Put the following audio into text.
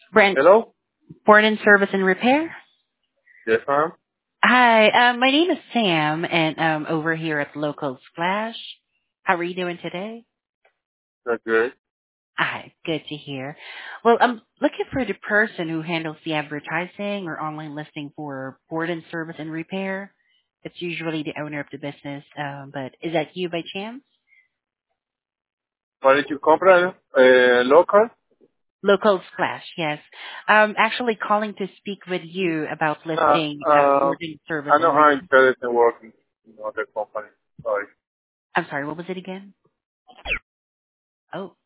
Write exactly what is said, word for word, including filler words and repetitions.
Brent, Hello? Board and Service and Repair. Yes, ma'am. Hi, um, my name is Sam, and um, over here at Local Splash. How are you doing today? That's good. Hi, good to hear. Well, I'm looking for the person who handles the advertising or online listing for Board and Service and Repair. It's usually the owner of the business, um, but is that you by chance? Why did you comprar uh, local? Local Splash, yes. Um, actually calling to speak with you about Uh, listing uh, uh, Board and Service I and know how Repair. interested in working in other companies. Sorry. I'm sorry, what was it again? Oh.